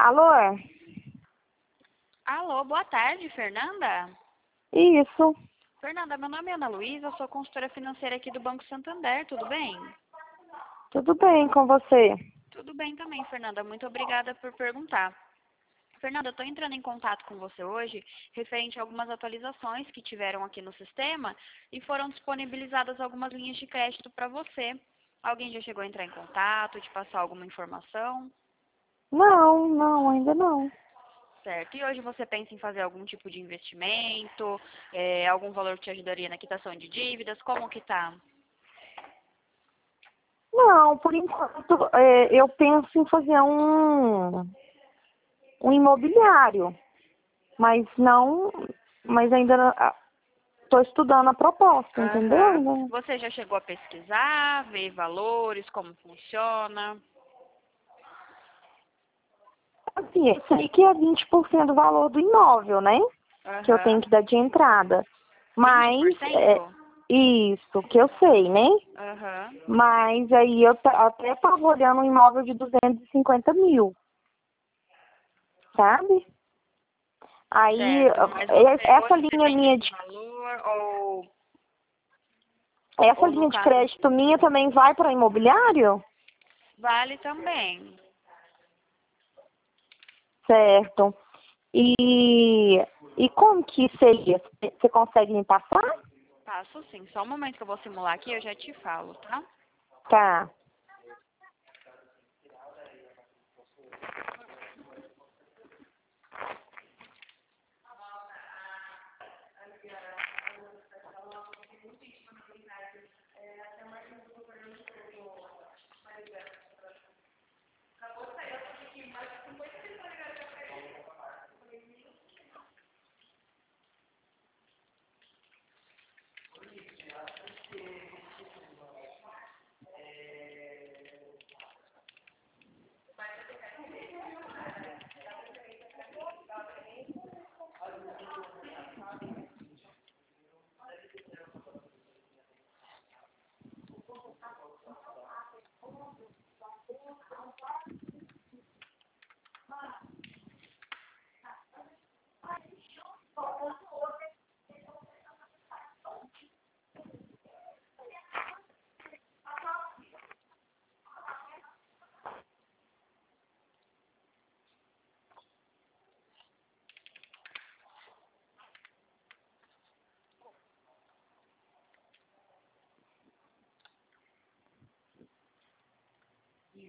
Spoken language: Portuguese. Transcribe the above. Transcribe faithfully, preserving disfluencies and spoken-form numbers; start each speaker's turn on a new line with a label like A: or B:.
A: Alô?
B: Alô, boa tarde, Fernanda.
A: Isso.
B: Fernanda, meu nome é Ana Luísa, eu sou consultora financeira aqui do Banco Santander, tudo bem?
A: Tudo bem com você?
B: Tudo bem também, Fernanda, muito obrigada por perguntar. Fernanda, eu estou entrando em contato com você hoje referente a algumas atualizações que tiveram aqui no sistema e foram disponibilizadas algumas linhas de crédito para você. Alguém já chegou a entrar em contato, te passar alguma informação?
A: Não, não, ainda não.
B: Certo. E hoje você pensa em fazer algum tipo de investimento, é, algum valor que te ajudaria na quitação de dívidas? Como que tá?
A: Não, por enquanto é, eu penso em fazer um, um imobiliário, mas não, mas ainda estou estudando a proposta, entendeu?
B: Aham.
A: Ainda-
B: Você já chegou a pesquisar, ver valores, como funciona?
A: Assim, eu sei que é vinte por cento do valor do imóvel, né? Que eu tenho
B: Aham.
A: que dar de entrada.
B: vinte por
A: Mas, é,
B: cento?
A: isso, que eu sei, né?
B: Aham.
A: Mas aí eu ta- até estava olhando um imóvel de duzentos e cinquenta mil, sabe? Aí,
B: Certo. Mas
A: e-
B: você
A: essa
B: hoje
A: linha
B: pretende
A: minha
B: esse
A: de,
B: valor ou,
A: essa
B: ou no
A: linha de
B: caso
A: crédito minha também vai para imobiliário?
B: vale também?
A: Certo. E, e como que seria? Você consegue me passar?
B: Passo sim. Só um momento que eu vou simular aqui e eu já te falo, tá?
A: Tá.